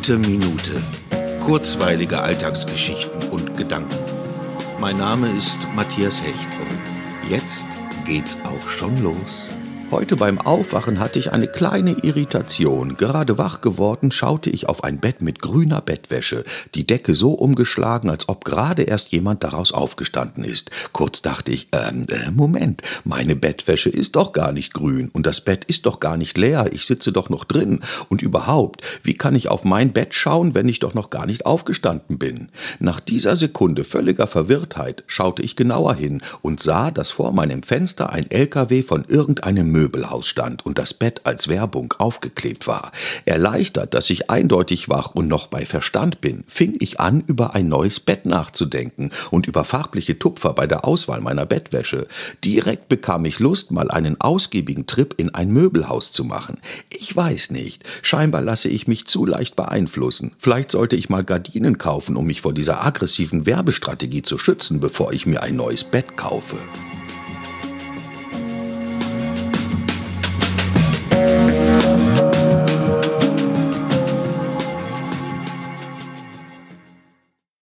Gute Minute. Kurzweilige Alltagsgeschichten und Gedanken. Mein Name ist Matthias Hecht und jetzt geht's auch schon los. Heute beim Aufwachen hatte ich eine kleine Irritation. Gerade wach geworden, schaute ich auf ein Bett mit grüner Bettwäsche, die Decke so umgeschlagen, als ob gerade erst jemand daraus aufgestanden ist. Kurz dachte ich, Moment, meine Bettwäsche ist doch gar nicht grün und das Bett ist doch gar nicht leer, ich sitze doch noch drin. Und überhaupt, wie kann ich auf mein Bett schauen, wenn ich doch noch gar nicht aufgestanden bin? Nach dieser Sekunde völliger Verwirrtheit schaute ich genauer hin und sah, dass vor meinem Fenster ein LKW von irgendeinem Möbelhaus stand und das Bett als Werbung aufgeklebt war. Erleichtert, dass ich eindeutig wach und noch bei Verstand bin, fing ich an, über ein neues Bett nachzudenken und über farbliche Tupfer bei der Auswahl meiner Bettwäsche. Direkt bekam ich Lust, mal einen ausgiebigen Trip in ein Möbelhaus zu machen. Ich weiß nicht, scheinbar lasse ich mich zu leicht beeinflussen. Vielleicht sollte ich mal Gardinen kaufen, um mich vor dieser aggressiven Werbestrategie zu schützen, bevor ich mir ein neues Bett kaufe.